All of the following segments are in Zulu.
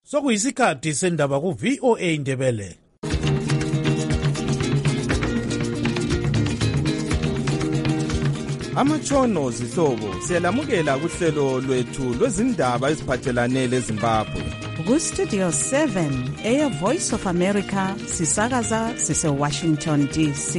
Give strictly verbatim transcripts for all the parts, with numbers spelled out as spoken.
Sokuyisikhathi sendaba ku V O A Ndebele. Amatshono zihlobo siyalamukela kuhlelo lwethu lwezindaba eziphathelane leZimbabwe. Ku Studio seven, Air Voice of America, sisakaza sise Washington D C.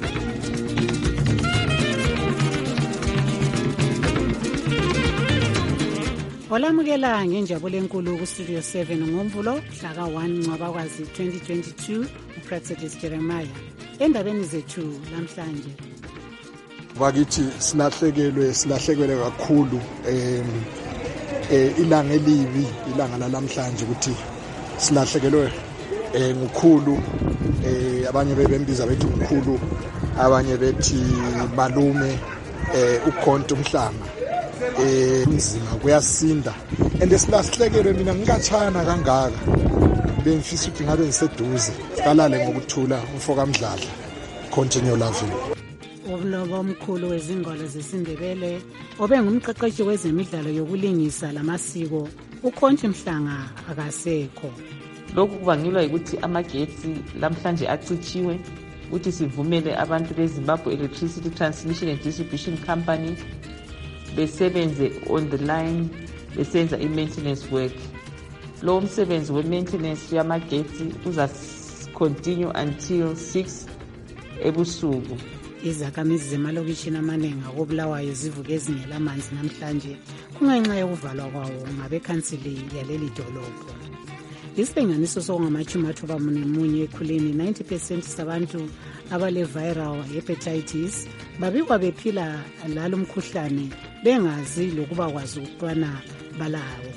Olamukela ngenjabulo enkulu ku Studio seven ngomvulo mhla ka one Ncwabakwazi twenty twenty-two, uPrexetis Jeremiah. Endabeni zethu namhlanje. Bakithi silahlekelwe silahlekelwe kakhulu em eh ilanga elibi ilanga lalamhlanje ukuthi silahlekelwe eh ngukhulu eh abanye bebembiza bethi ngukhulu abanye bethi malume eh ukhonto umhlanga eh inzima kuyasinda and silahlekelwe mina ngikachana kangaka bengifisa ukuthi ngabe ngiseduze sikalale ngokuthula umfoka Mdladla continue loving. Ublobo omkhulu wezingalo zesiNdebele obengumqeqeshi wezemidlalo yokulingisa lamasiko uKhonji Mhlanga akasekho. Lokhu kubangelwa ukuthi amagetsi lamhlanje acitshiwe ukuthi sivumele abantu beZimbabwe Electricity Transmission and Distribution Company besebenze on the line besenza i-maintenance work. Lo msebenzi we-maintenance yamagetsi uza continue until six ebusuku. Izakhamizi zemalokishini amaningi akobulawayo zivuke ezingelamanzi namhlanje kungenxa yokuvalwa kwawo ngabekhansili yaleli dolobho. Isilinganiso sokungamathumathuba munye ekhuleni ninety percent sabantu abale viral hepatitis babikwa bephila lalo mkhuhlane bengazi lokuba kwazi ukubana balawo.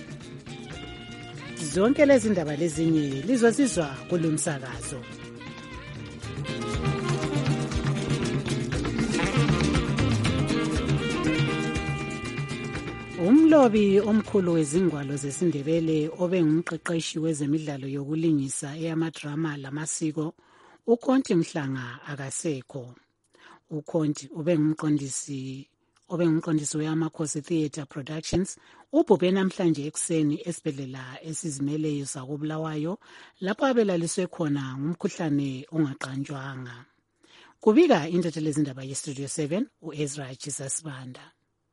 Zonke lezi ndaba lezinye lizozizwa kulomsakazo. Umlobi omkhulu wezingwalo zesiNdebele obengumqeqeshi wezemidlalo yokulingisa eyamadrama lamasiko uKhonji Mhlanga akasekho. uKhonji ubengumqondisi obengumqondisi weAmakhosi Theatre Productions ubhubhe namhlanje ekuseni esibhedlela esizimeleyo sakobulawayo lapho abelaliswe khona ngumkhuhlane ongaqanjwanga. Kubika intatheli yezindaba yeStudio seven uEzra Chisasibanda.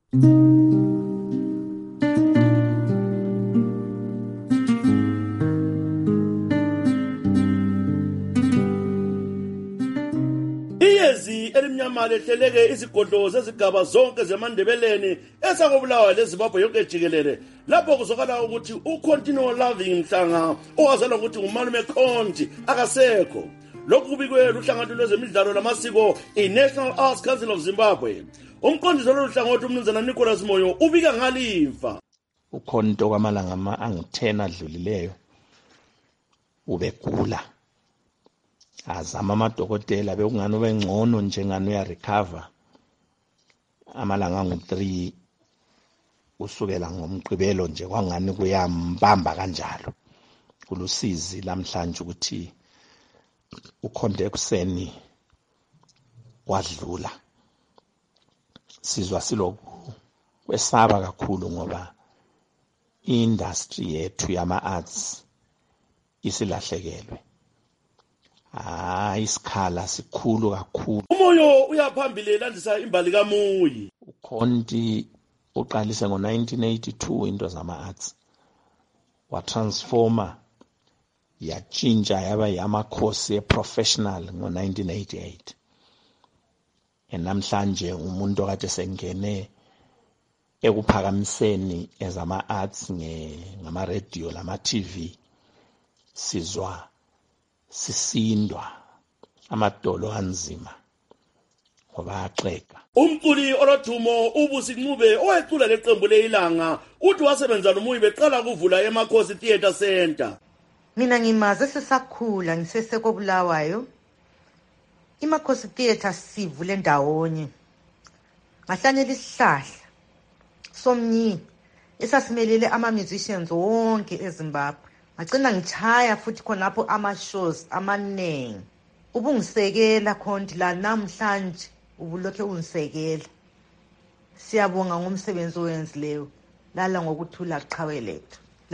Iyezi elimnyama lehleleke izigodlo zezigaba zonke zeMandebeleni esakobulawayo leZimbabwe yonke jikelele lapho kuzokala ukuthi uContinue Loving Mhlanga owazalwa ukuthi ngumalume Khonji akasekho. Lokhu kubikwe luhlangatho lwezemidlalo lamasiko iNational Arts Council of Zimbabwe. Umqondisi loluhlangatho umnumzana Nicholas Moyo ubika ngalifa. Ukhonto kwamalanga angu-ten adlulileyo ubegula. Azama amadokotela bekungani ubengcono njengani uyarecover amalanga angu-three usukela ngomgqibelo nje kwangani kuyambamba kanjalo. Kulusizi lamhlanje ukuthi ukhonto ekuseni wadlula. Sizwa siloku kwesaba kakhulu ngoba industry yethu yama-arts isilahlekelwe. Ah, isikhala sikhulu kakhulu. Umoyo uyaphambili landisa imbali kaMuyi. uKhonti uqalise ngo nineteen eighty-two into zama-arts. Watransforma yatshintsha yaba yamakhosi eprofessional ngo nineteen eighty-eight. Namhlanje umuntu okade sengene ekuphakamiseni ezama-arts ngama radio lama T V sizwa sisindwa amadolo anzima ngoba axeka. Umculi olodumo uBusi Ncube owecula leqembu leIlanga uthi wasebenza noMuyi beqala kuvula eMakhosi Theatre Center. Mina ngimaze sesakhula ngisesekobulawayo. iMakhosi Theatre sivule ndawonye. Ngahlanyela isihlahla somnyi esasimelele ama musicians wonke eZimbabwe. Ngagcina ngichaya futhi khonapho ama-shows amaningi. Ubungisekela Khonti la namhlanje ubulokhe ungisekela. Siyabonga ngomsebenzi owenzileyo lala ngokuthula qhawe lethu.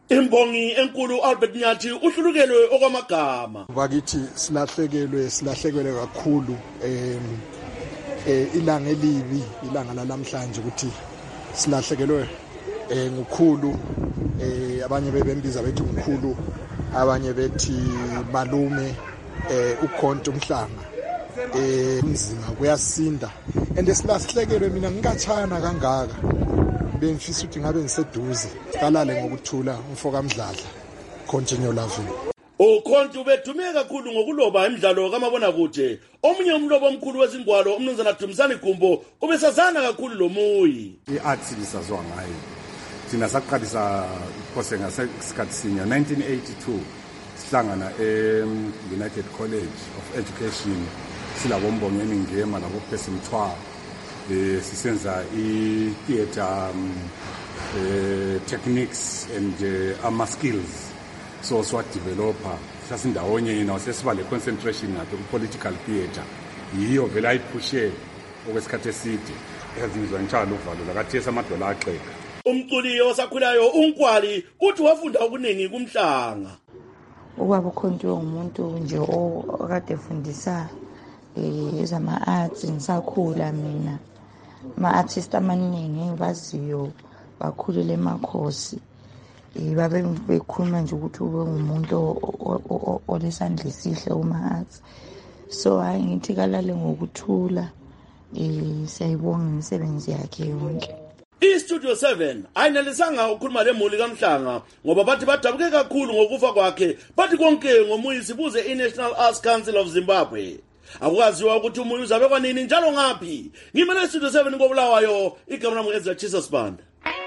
Imbongi enkulu Albert Nyathi uhlulukelwe okwamagama. Bakithi silahlekelwe silahlekelwe kakhulu em eh ilanga elibi ilanga lalamhlanje ukuthi silahlekelwe eh ngukhulu eh abanye bebembiza bethi umkhulu abanye bethi malume eh ukhonto umhlanga eh umzima kuyasinda and silahlekelwe mina ngikachana kangaka bengifisa ukuthi ngabe ngiseduze qalale ngokuthula umfoka Mdladla continue loving. Ukhonto bedume kakhulu ngokuloba emidlalo kamabona kude. Omunye umlobo omkhulu wezingwalo umnumzana Dumisani Gumbo ubesazana kakhulu lomuyi. I-arts lisazwa ngayo. Thina saqalisa ikose ngasikhathi sinye nineteen eighty-two sihlangana e-United College of Education silabo Mbongo eNingema labo Phesi Mthwa eh sisenza i-theater um, uh, techniques and uh, ama skills so swa developer sasindawonye yena sesiba le concentration ngato political theater yiyo vela ayipushe okwesikhathi eside ezizwa njalo uvalo lakathesa amadola axeka. Umculi osakhulayo uNkwali uthi wafunda okuningi kumhlanga. Ubaba ukhonto umuntu nje okade efundisa eh ezama arts ngisakhula mina ma artist amaningi engibaziyo bakhulele emakhosi babe bekhuluma nje ukuthi ube umuntu olesandla esihle uma arts so hayi ngithi kalale ngokuthula eh siyayibonga imisebenzi yakhe yonke. I-Studio seven ayinelisanga ukukhuluma lemuli kaMhlanga ngoba bathi badabuke kakhulu ngokufa kwakhe bathi konke ngomuyi sibuze i-National Arts Council of Zimbabwe. Akwaziwa ukuthi umuyi uzabe kwanini njalo ngaphi. Ngimele i-Studio seven ngobulawayo igama lami Ezra Jesus Band.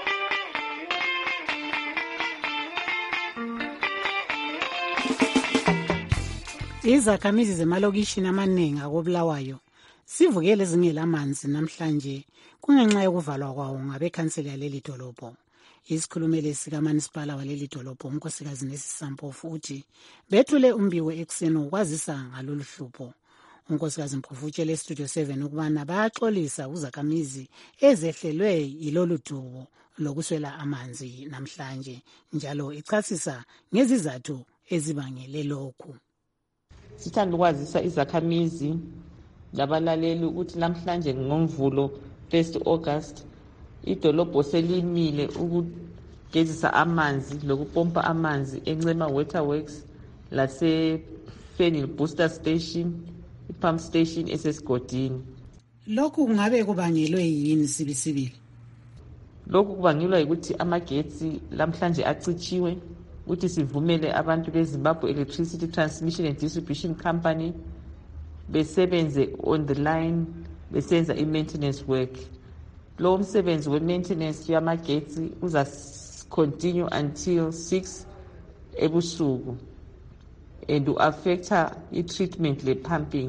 Izakhamizi zemalokishini amaningi akobulawayo sivukele zingelamanzi namhlanje kungenxa yokuvalwa kwawo ngabekhansela leli dolobho. Isikhulumeli sikaManisipala waleli dolobho unkosikazi Nesisampofu uthi bethule umbiwe ekuseni ukwazisa ngalolu hlupho. Unkosikazi Mpofu utshele Studio seven ukubana bayaxolisa uzakhamizi ezehlelwe yilolu dubo lokuswela amanzi namhlanje njalo ichasisa ngezizathu ezibangele lokhu. Sithanda ukwazisa izakhamizi labalaleli ukuthi namhlanje ngoMvulo first August idolobho selimile ukugezisa amanzi lokupompa amanzi eNcema Waterworks lase Fenil Booster Station i-pump station esesigodini. Lokhu kungabe kubangelwe yini sibisibili? Lokhu kubangelwa ukuthi amagetsi lamhlanje acitshiwe ukuthi sivumele abantu beZimbabwe Electricity Transmission and Distribution Company besebenze on the line besenza i-maintenance work. Lo msebenzi we-maintenance yamagetsi uza continue until six ebusuku and u-affecta i-treatment le-pumping.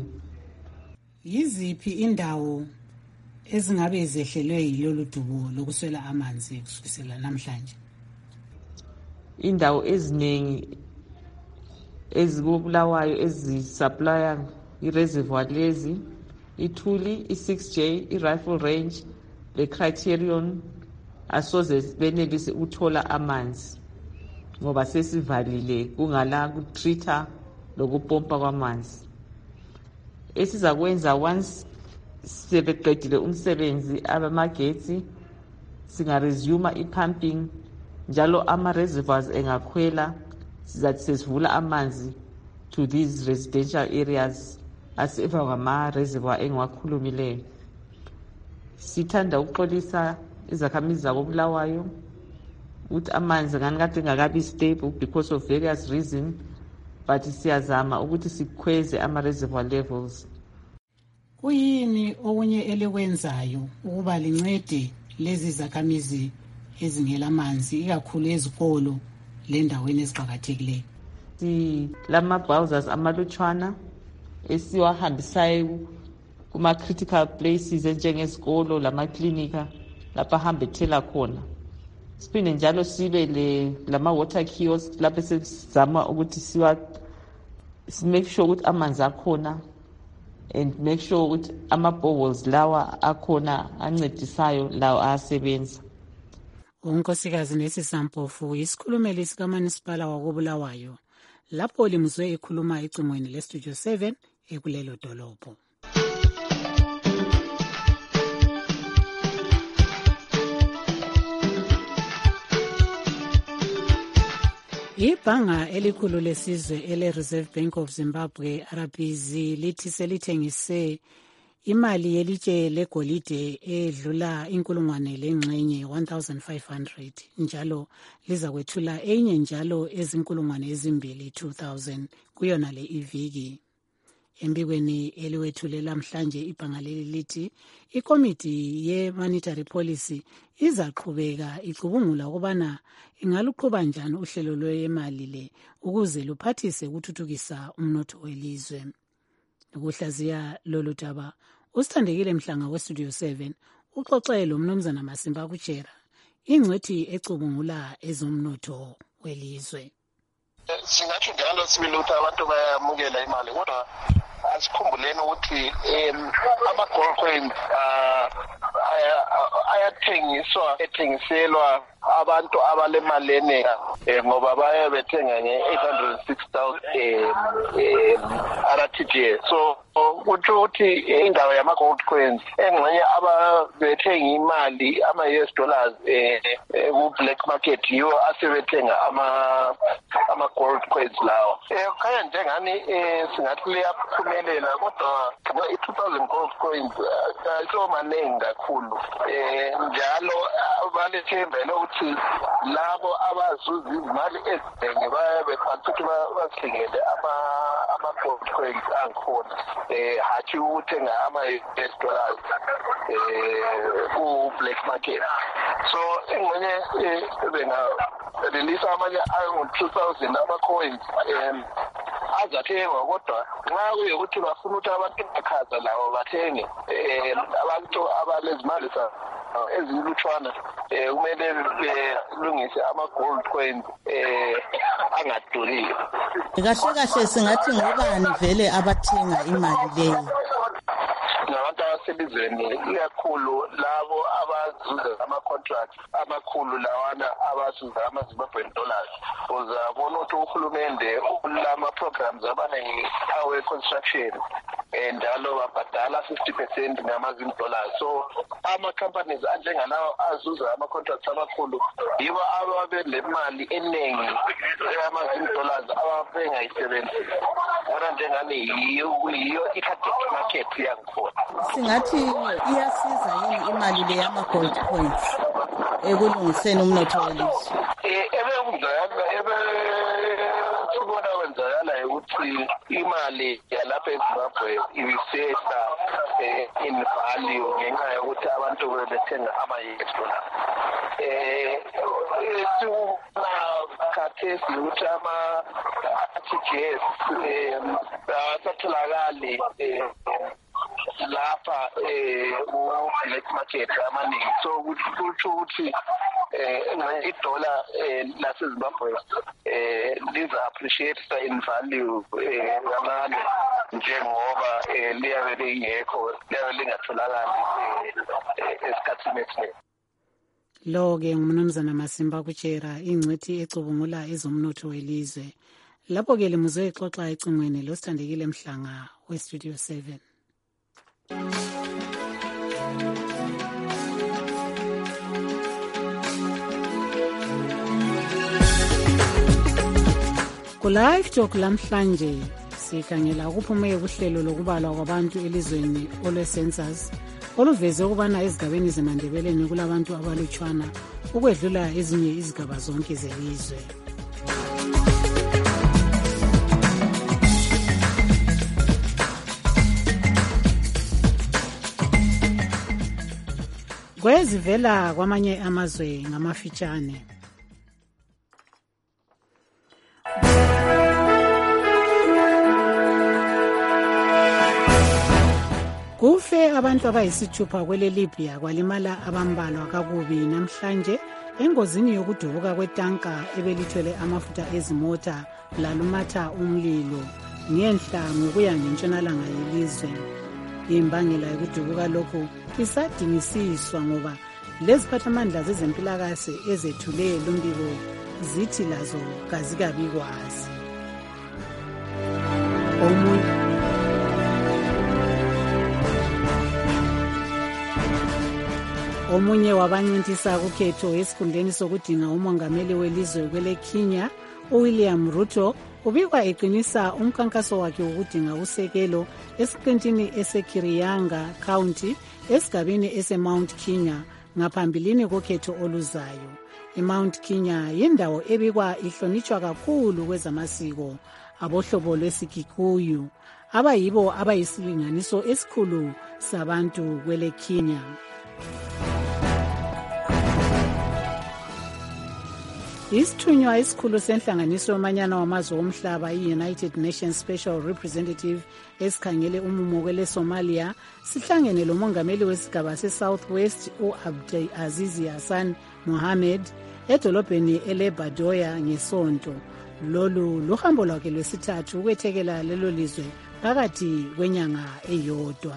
Yiziphi indawo ezingabe zehlelwe yilolu dubo lokuswela amanzi kusukela namhlanje? Indawo eziningi ezikubulawayo ezisupplya i-reservoir lezi iThuli, i-six J, i-Rifle Range, le-Criterion asoze benelise ukuthola amanzi ngoba sesivalile kungala kutreater lokupompa kwamanzi. Esizakwenza once sebeqedile umsebenzi abamagetsi singaresume i-pumping njalo ama-reservoirs engakhwela sizathi sesivula amanzi to these residential areas aseva ngama-reservoir engiwakhulumileyo. Sithanda ukuxolisa izakhamizi zakobulawayo ukuthi amanzi ngani kade engakabi stable because of various reasons but siyazama ukuthi sikhweze ama-reservoir levels. Kuyini okunye elikwenzayo ukuba lincede lezi zakhamizi ezingela amanzi ikakhulu ezikolo lendaweni eziqhakathekileyo? Lama-bowsers amalutshwana esiwahambisayo kuma-critical places enjengesikolo lamaklinika lapha ahambe ethela khona. Siphinde njalo sibe lama-water kiosk lapho sesizama ukuthi siwa make sure ukuthi amanzi akhona and make sure ukuthi ama-boreholes lawa akhona ancedisayo lawo ayasebenza. unkosikazi Nesisampofu isikhulumeli sikaManisipala wakoBulawayo lapho limuzwe ekhuluma ecingweni leStudio seven ekulelo dolobho. Ibhanga elikhulu lesizwe ele Reserve Bank of Zimbabwe R B Z lithi selithengise imali yelitshe legolide edlula inkulungwane lengxenye one thousand five hundred njalo liza kwethula enye njalo ezinkulungwane ezimbili two thousand kuyona le iviki. Embikweni eliwethule lamhlanje ibhanga leli lithi ikomiti ye monetary policy izaqhubeka icubungula ukubana ingaluqhuba njani uhlelo lwemali le ukuze luphathise ukuthuthukisa umnotho welizwe. Ukuhlaziya lolu daba usithandekile Mhlanga weStudio seven uxoxele umnumzana Masimba Kuchera ingcwethi ecubungula ezomnotho welizwe. Singathi njalo sibili ukuthi abantu bayamukela imali kodwa asikhumbuleni ukuthi ama-gold coins ayathengiswa ethengiselwa abantu abalemali enenga ngoba baye bethenga nge-eight hundred six thousand R T G. So kutsho ukuthi indawo yama-gold coins engxenye ababethenga imali ama-U S dollars ku-black market yiwo asebethenga ama-gold coins lawo. Khaya njengani singathi liyaphumelela kodwa i-two thousand gold coins ayisiwo maningi kakhulu. Njalo balethembele ukuthi labo abazuza izimali eziningi baye bekwazi ukuthi basingele ama-gold coins angikhona. Hathi uthenga ama-U S dollars ku-black market. So engxenye benga-release amanye ayi-two thousand ama-coins azathengwa kodwa nxa kuyekuthi bafuna ukuthi abantu bakhaza labo bathenge abantu abalezimali ezilutshwana kumele belungise ama-gold coins angaduriyo. Kahle kahle singathi ngobani vele abathenga imali leyo? Nabantu abaselizweni ikakhulu labo abazuza ama-contracts amakhulu lawana abazuza ama-Zimbabwean dollars. Uzabona ukuthi uhulumende ulama-programs abanengi awe construction njalo babhadala fifty percent ngama-Zim dollars. So ama-companies anjengalawo azuza ama-contracts amakhulu yibo ababe le mali eningi yama-Zim dollars ababengayisebenzisi. Bona njengani yiyo i-target market yangikhona. Singathi iyasiza yini imali le yama-gold coins ekulungiseni umnotho welizwe? Ebekuzayana ebe sibona wenzakala ukuthi imali yalapha eZimbabwe ibisehla in value ngenxa yokuthi abantu bebethenga ama-U S dollars. Esibona khathesi ukuthi ama-R T G S asatholakali lapha ku-black market amaningi. So kutsho ukuthi idola laseZimbabwe liza-appreciate in value kancane njengoba liyabe lingekho, liyabe lingatholakali esikhathini esiningi. Lo-ke ngumnumzana Masimba Kuchera ingcwethi ecubungula ezomnotho welizwe. Lapho-ke limuzwe exoxa ecingweni losithandekile Mhlanga weStudio seven. Ku-Live Talk lamhlanje sikhangela ukuphumeka kuhlelo lokubalwa kwabantu elizweni olwe-census oluveze ukubana ezigabeni zeMandebeleni kulabantu abalutshwana ukwedlula ezinye izigaba zonke zelizwe. Kwezivela kwamanye amazwe ngamafitshane. Kufe abantu abayisithupha kwele Libya kwalimala abambalwa kakubi namhlanje engozini yokudubuka kwetanka ebelithwele amafutha ezimota lalumatha umlilo ngenhla ngokuya ngentshonalanga yelizwe. Imbangela yokudubuka lokhu isadingisiswa ngoba leziphathamandla zezempilakahle ezethule lumbiko zithi lazo kazikabi kwazi. Omunye Omunye wabancintisa kukhetho esikhundleni sokudinga umongameli welizwe kwele Kenya, uWilliam Ruto, ubikwa eqinisa umkhankaso wakhe wokudinga usekelo esiqintini eseKirianga County esigabeni eseMount Kenya ngaphambilini kokhetho oluzayo. IMount Kenya yindawo ebikwa ihlonitshwa kakhulu kwezamasiko abohlobo lwesikikuyu abayibo abayisilinganiso esikhulu sabantu kwele Kenya. Isithunywa esikhulu senhlanganiso yomanyano wamazwe omhlaba i-United Nations Special Representative esikhangele umumo kwele Somalia sihlangene lomongameli wesigaba se-South West u-Abdi Azizi Hassan Mohamed edolobheni ele-Badoya ngesonto. Lolu luhambo lwakhe lwesithathu ukwethekela lelo lizwe phakathi kwenyanga eyodwa.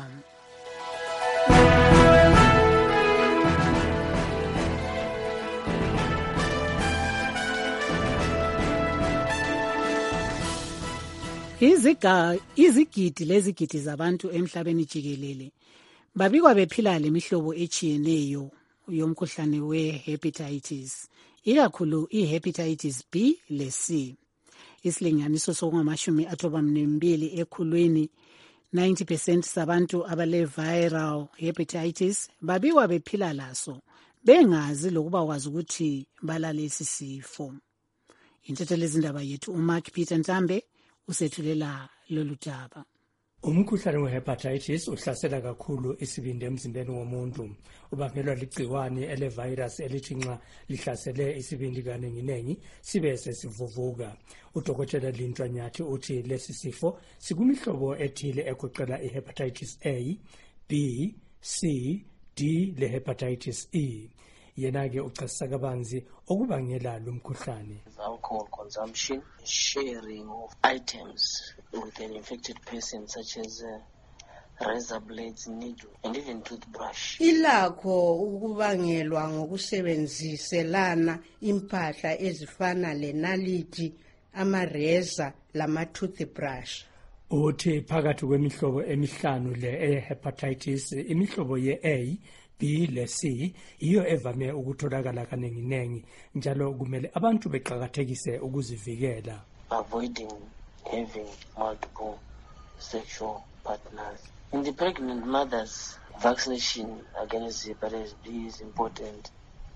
Iziga izigidi lezigidi zabantu emhlabeni jikelele babikwa bephila lemihlobo echiyeneyo yomkhuhlane we-hepatitis, ikakhulu i-hepatitis B le C. Isilinganiso sokungamashumi athoba mbili ekhulwini, ninety percent sabantu abale viral hepatitis babikwa bephila laso bengazi lokuba wazi ukuthi balalesi sifo. Intethelezindaba yethu uMark Peter Ntambe usethulela lolu daba. Umkhuhlane we-hepatitis uhlasela kakhulu isibindi emzimbeni womuntu. Ubangelwa ligciwane ele-virus elithi nxa lihlasele isibindi kaningi sibe sesivuvuka. Udokotela Lintwa Nyathi uthi lesi sifo sikumihlobo ethile egoqela i-hepatitis A, B, C, D le hepatitis E. Yena-ke uchasisa kabanzi okubangela lo mkhuhlane. Alcohol consumption, sharing of items with an infected person such as uh, razor blades, needle and even toothbrush. Ilakho ukubangelwa ngokusebenziselana impahla ezifana lenalithi, amareza lama toothbrush. Uthi phakathi kwemihlobo emihlanu le e-hepatitis, imihlobo ye-A, B le C iyo evame ukutholakala kaningi njalo kumele abantu beqhakathekise ukuzivikela. Avoiding having multiple sexual partners. In the pregnant mothers, vaccination against hepatitis B is important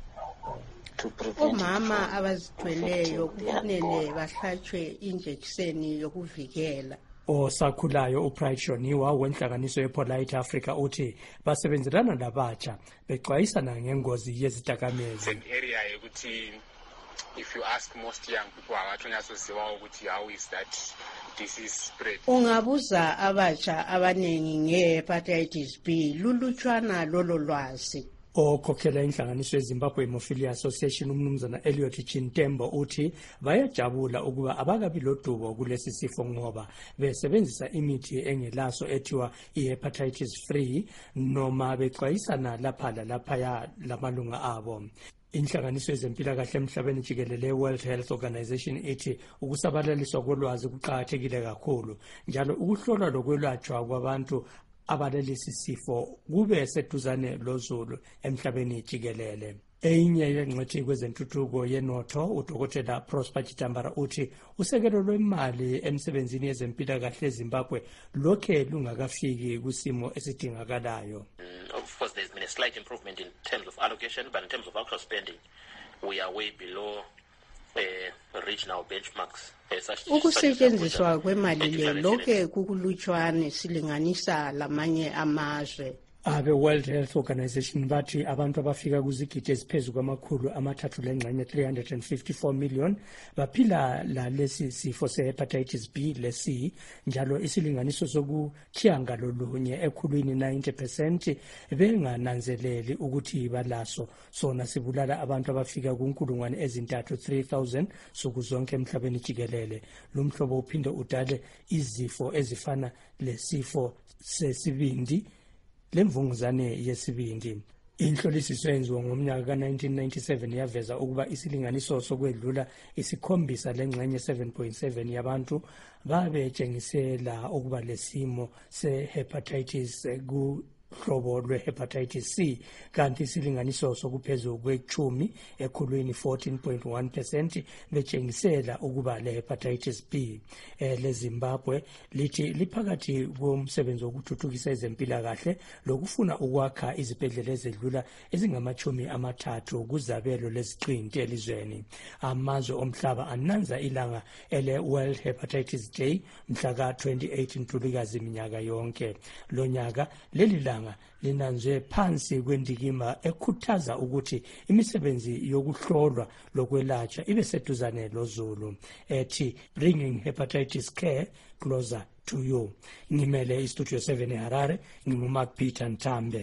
to prevent. Omama abazithweleyo kufanele bahlatshwe injekisheni yokuvikela. Osakhulayo uPride Shoniwa wenhlanganiso yePolite Africa uthi basebenzelana labatsha bexwayisana ngengozi yezidakamizwa. An area ukuthi if you ask most young people abathonyasoziwa ukuthi how is that disease spread. Ungabuza abatsha abanengi nge-hepatitis B lulutshwana lolo lwazi. Okhokhela inhlanganiso yeZimbabwe Hemophilia Association umnumzana Elliot Chintembo uthi bayajabula ukuba abakabi lodubo kulesi sifo ngoba besebenzisa imithi engelaso ethiwa i-hepatitis free noma bexwayisana lapha lapha lamalunga abo. Inhlanganiso yezempilakahle emhlabeni jikelele World Health Organization ithi ukusabalaliswa kolwazi kuqhakathekile kakhulu njalo ukuhlolwa lokwelatshwa kwabantu abalelisi sifo kube seduzane lozulu emhlabeni jikelele. Enye yengxethi kwezentuthuko yenotho udokotela Prosper Chitambara uthi usekelo lwemali emsebenzini yezempilakahle eZimbabwe lokhe lungakafiki kusimo esidingakalayo. Of course there's been a slight improvement in terms of allocation, but in terms of actual spending we are way below uh, regional benchmarks. Ukusetshenziswa kwemali le lokhe kukulutshwane silinganisa lamanye amazwe. Abe World Health Organization bathi abantu abafika kuzigidi eziphezu kwamakhulu amathathu lengxenye three hundred fifty-four million baphila la lesi sifo se-hepatitis B le C njalo isilinganiso sokuthiyanga lolunye ekhulwini ninety percent bengananzeleli ukuthi balaso sona sibulala abantu abafika kunkulungwane ezintathu three thousand sukuzonke emhlabeni jikelele. Lo mhlobo uphinde udale izifo ezifana lesifo sesibindi lemvunguzane yesibindi. Inhlolisiso yenziwa ngomnyaka ka nineteen ninety-seven yaveza ukuba isilinganiso sokwedlula isikhombisa lengxenye seven point seven yabantu babetshengisela ukuba lesimo se-hepatitis ku hlobo lwe-hepatitis C, kanti isilinganiso sokuphezulu kwechumi ekhulwini fourteen point one percent betshengisela ukuba le-hepatitis B. Eh, leZimbabwe lithi liphakathi komsebenzi wokuthuthukisa ezempilakahle lokufuna ukwakha izibhedlela ezedlula ezingamachumi amathathu kuzabelo leziqinti elizweni. Amazwe omhlaba ananza ilanga ele World Hepatitis Day mhla ka twenty-eight Ntulikazi minyaka yonke. Lo nyaka leli langa linanzwe phansi kwendikimba ekhuthaza ukuthi imisebenzi yokuhlolwa lokwelatshwa ibe seduzane lozulu, ethi bringing hepatitis care closer to you. Ngimele istudio seven eHarare, nginguMark Peter Ntambe.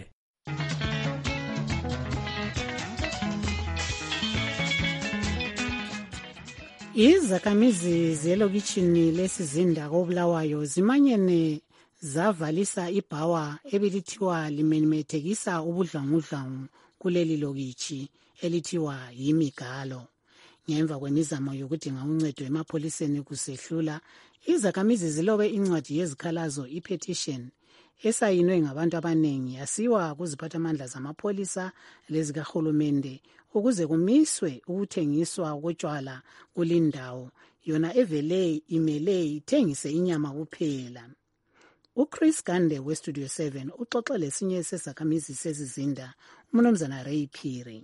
Izakhamizi zelokitshini lesizinda koBulawayo zimanyene zavalisa ibhawa ebelithiwa limemethekisa ubudlwangudlwangu kuleli lokitshi elithiwa yimigalo. Ngemva kwemizamo yokudinga uncedo emapholiseni kusehlula, izakhamizi zilobe incwadi yezikhalazo i-petition esayinwe ngabantu abanengi yasiwa kuziphathamandla zamapholisa lezikahulumende ukuze kumiswe ukuthengiswa kotshwala kulindawo yona evele imele ithengise inyama kuphela. uChris Gande weStudio seven uxoxe lesinye sezakhamizi sezizinda uMnumzana Ray Phiri.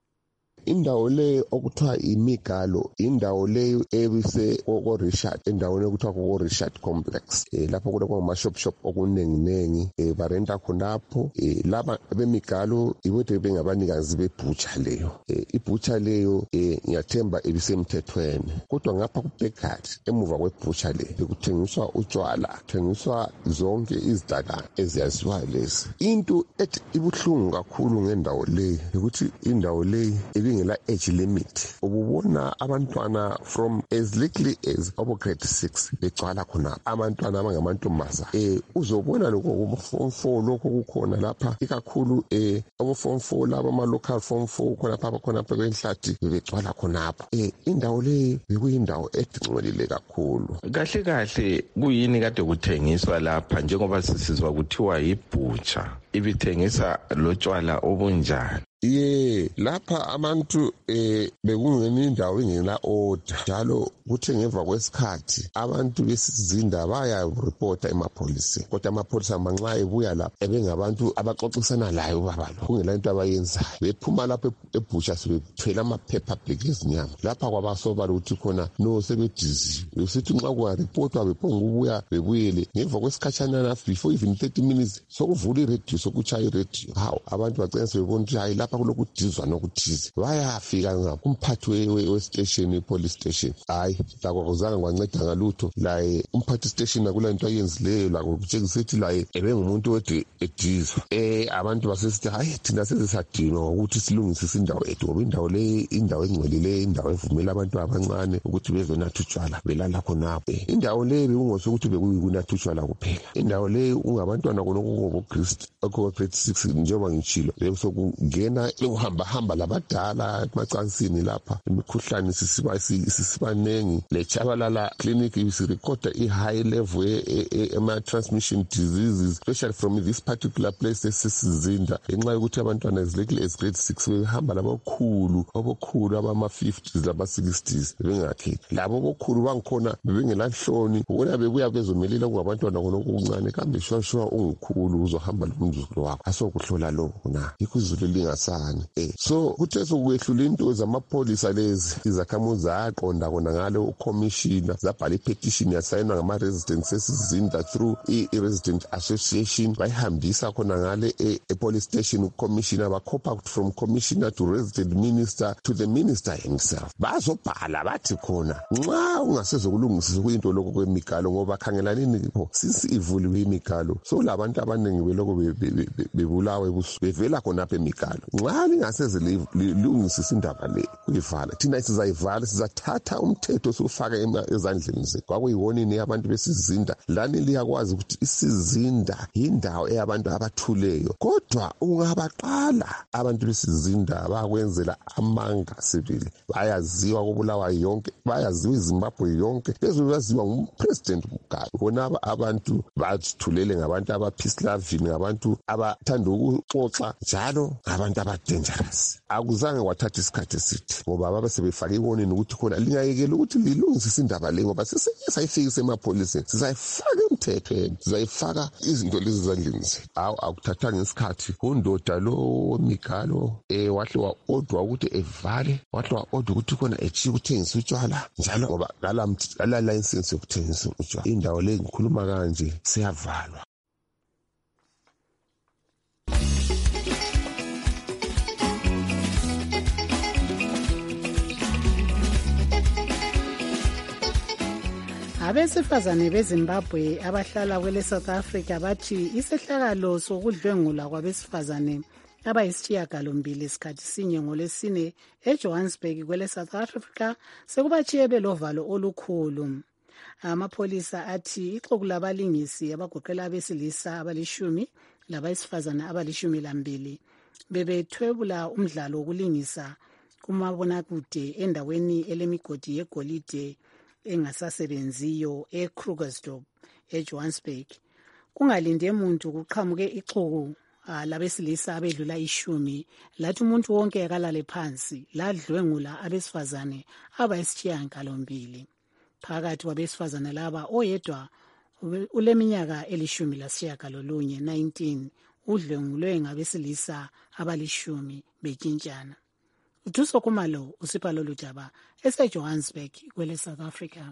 Indawo le okuthiwa imigalo indawo leyo ebise ko Richard endaweni okuthiwa ko Richard Complex eh lapho kuloko ama shop shop okunengi nengi eh barenta khonapho eh laba bemigalo iwethe bengabanikazi bebhutsha leyo eh ibhutsha leyo eh ngiyathemba ebisemthethweni kodwa ngapha kuBeckard emuva kwebhutsha le bekuthengiswa utshwala kuthengiswa zonke izidaka eziyaziwa lezi. Into ethi ibuhlungu kakhulu ngendawo le ukuthi indawo le ngela age limit ububona abantwana from as little as abo grade six begcwala khona abantwana abangamantombazana eh uzobona lokho form four lokho kukhona lapha ikakhulu eh abo form four laba ama local form four khona pha khona pha kwenhlathi begcwala khona apho eh indawo le bekuyindawo edingcolile kakhulu. Kahle kahle kuyini kade kuthengiswa lapha njengoba sisizwa kuthiwa yibhutsha ibithengisa lotshwala obunjani? Ye lapha abantu eh bekungena indawo ingena order njalo kuthe ngeva kwesikhathi abantu besizinda baya reporta emapholiseni kodwa amapholisa manxa ebuya lapha ebengabantu abaxoxisana layo baba lo kungela into abayenzayo bephuma lapha ebhutsha sebethwela amaphepha black ezinyama lapha kwabasoba ukuthi khona no sebedizi usithi nxa kwa reportwa bephonga ubuya bebuyele ngeva kwesikhatshana before even thirty minutes sokuvula iradio sokuchaya iradio hawo abantu bagcina sebebona ukuthi hayi lapha kulokudizwa nokuthize bayafika ngakumphathi we-station police station hayi lakwakuzanga kwanceda ngalutho laye umphathi station akula nto ayenzileyo lako kutshengisithi laye ebengumuntu wede edizwa eh abantu basesithi hayi thina sezisadinwa ukuthi silungisise indawo ethu ngoba indawo le indawo engcwelile indawo evumela abantu abancane ukuthi bezonatha utshwala belala khonapho indawo le bekungosukuthi bekuyinatha utshwala kuphela indawo le ungabantwana konokubo Christ akho grade six njengoba ngitshilo besokungena ukuhamba hamba labadala emacansini lapha imikhuhlane sisiba sisibanengi lechabalala clinic isirecorda i-high level ema transmission diseases especially from this particular place esisizinda ngenxa yokuthi abantwana ezilekile as grade six behamba labokhulu abokhulu abama fifties laba sixties bengakhethi labo bokhulu bangikhona bebengelanhloni ubona bebuya bezomelela kungabantwana konokuncane kambe shwa shwa ungukhulu uzohamba lomzukulu wakho asokuhlola lokho na ikuzulu lingasani eh so kuthe sokwehlula into zamapholisa lezi izakhamuzi zaqonda kona ngale ucommissioner zabhala ipetition yasayinwa ngama residents esizinda through i-resident association bayihambisa khona ngale e-police station ucommissioner bakhopha from commissioner to resident minister to the minister himself bazobhala bathi khona nxa ungasezokulungisisa kuyinto lokho kwemigalo ngoba khangelanini pho since ivuliwe imigalo so labantu abanengi beloko bebulawa bevela khona apha emigalo nxa lingaseze lilungisisa indaba le kuyivala thina sizayivala sizathatha umthetho sufaka ezandleni zethu. Kwakuyiwonini abantu besizinda lani liyakwazi ukuthi isizinda yindawo eyabantu abathuleyo, kodwa ungabaqala abantu besizinda bakwenzela amanga sibili bayaziwa kubulawa yonke, bayaziwa iZimbabwe yonke, bezobaziwa ngumpresident Mugabe. Bona abantu bathulele ngabantu aba peace loving, ngabantu abathanda ukuxoxa njalo ngabantu aba dangerous. Akuzange wathatha isikhathi eside ngoba baba sebefake iwonini ukuthi khona lingayekela ukuthi lilungisise indaba le ngoba sisayifikisa emapholiseni, sizayifaka emthethweni, sizayifaka izinto lezi ezandleni zethu. Awu akuthathanga isikhathi. Undoda lo Mikalo eh wahle wa odwa ukuthi evale, wahle wa odwa ukuthi khona echi ukuthengisa utshwala njalo ngoba ngala license yokuthengisa utshwala. Indawo le ngikhuluma kanje siyavalwa. Abesifazane beZimbabwe abahlala kwele South Africa bathi isehlakalo sokudlwengula kwabesifazane abayisishiyagalombili isikhathi sinye ngolesine eJohannesburg kwele South Africa sekubachiye belovalo olukhulu. Amapholisa athi ixuku labalingisi abagoqela abesilisa abalishumi labayisifazane abalishumi lambili bebethwebula umdlalo wokulingisa kumabonakude endaweni elemigodi yegolide engasasebenziyo eKrugersdorp eJohannesburg. Kungalinde umuntu kuqhamuke ixuku labesilisa abedlula ishumi lathi umuntu wonke akalale phansi ladlwengula abesifazane abayisishiyagalombili. Phakathi kwabesifazane laba oyedwa uleminyaka elishumi lasishiyagalolunye nineteen udlwengulwe ngabesilisa abalishumi betshintshana. Uduso Kumalo usipha lolu daba eseJohannesburg kwele South Africa.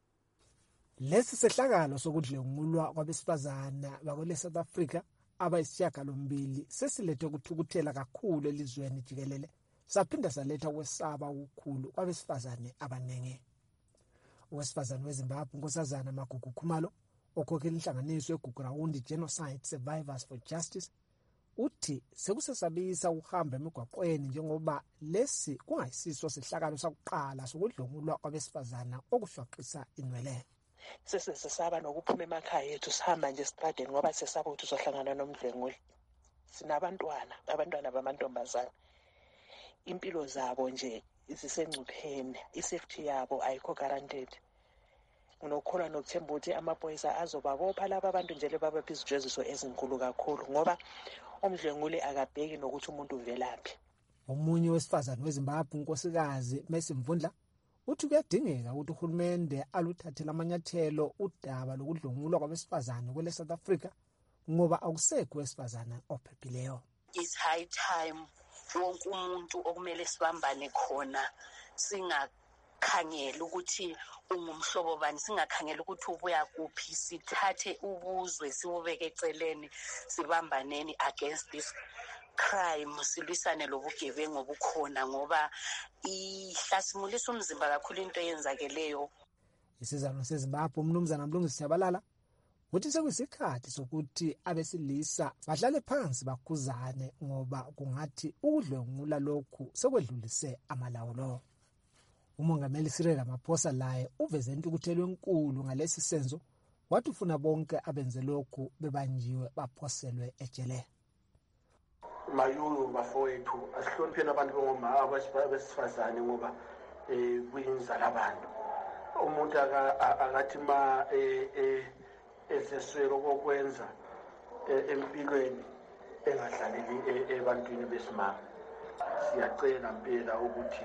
Lesi sehlakalo sokudlwengulwa kwabesifazana bakwele South Africa abayisishiyagalombili sesilethe ukuthukuthela kakhulu elizweni jikelele, saphinda saletha ukwesaba ukukhulu kwabesifazane abanenge. Owesifazane weZimbabwe uNkosazana Magugu Khumalo okhokhela inhlanganiso yeGugurawundi Genocide Survivors for Justice uthi sekusesabisa ukuhamba emigwaqweni njengoba lesi kungayisiso sehlakalo sakuqala sokudlwengulwa kwabesifazana okushwaqisa inwele. Sesesaba nokuphuma emakhaya ethu sihamba nje estradeni ngoba sesaba ukuthi uzohlangana nomdlwenguli. Sinabantwana, abantwana bamantombazana. Impilo zabo nje zisengcupheni, isafety yabo ayikho guaranteed. Unokholwa nokuthemba ukuthi amaphoyisa azobabopha laba abantu nje lebabapha izijeziso ezinkulu kakhulu ngoba umdlwenguli akabheki nokuthi umuntu uvelaphi. Omunye wesifazane weZimbabwe unkosikazi Mercy Mvundla uthi kuyadingeka ukuthi uhulumende aluthathele amanyathelo udaba lokudlwengulwa kwabesifazane kwele South Africa ngoba akusekho wesifazane ophephileyo. It's high time wonke umuntu okumele sibambane khona singakhangela ukuthi ungumhlobo bani, singakhangela ukuthi ubuya kuphi, sithathe ubuzwe siubeke eceleni sibambaneni against this crime, silwisane lobugebengu obukhona ngoba ihlasimulisa umzimba kakhulu into eyenzakeleyo. Isizano seZimbabwe umnumzana Mlungisi Shabalala uthi sekuyisikhathi sokuthi abesilisa bahlale phansi bakhuzane ngoba kungathi ukudlwengula lokhu sekwedlulise amalawulo. Umongameli Cyril Ramaphosa laye uveze intukuthelo enkulu ngalesi senzo wathi ufuna bonke abenze lokhu bebanjiwe baphoselwe ejele. Mayungu bafowethu asihlonipheni abantu bongoma abesifazane ngoba eh kuyinzala abantu. Umuntu akathi ma eh eseswelo kokwenza empilweni engadlaleli ebantwini besimama. Siyacela impela ukuthi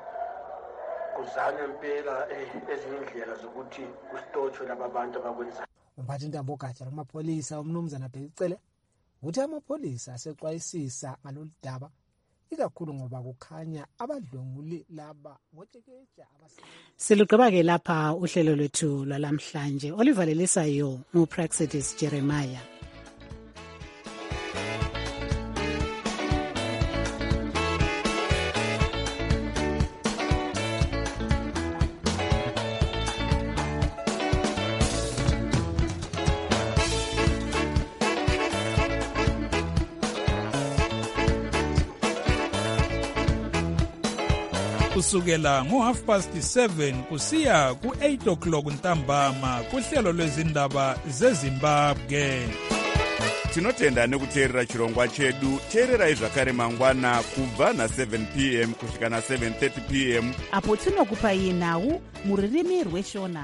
kuzane impela ezindlela zokuthi kusitotshwe laba bantu abakwenza. Umphathi intambo gatsha lamapholisa umnumzana Bhekicele uthi amapholisa asexwayisisa ngalolu daba ikakhulu ngoba kukhanya abadlwenguli laba ngotshekeja abasebenzi. Silugqiba ke lapha uhlelo lwethu lwalamhlanje olivalelisayo nguPraxidis Jeremiah. kusukela ngo half past seven kusiya ku eight o'clock ntambama kuhlelo lwezindaba zeZimbabwe. Tinotenda nekuteerera chirongwa chedu. Teererai zvakare mangwana kubva na seven p m kusvika na seven thirty p m apo tinokupai nhau muririmi rweshona.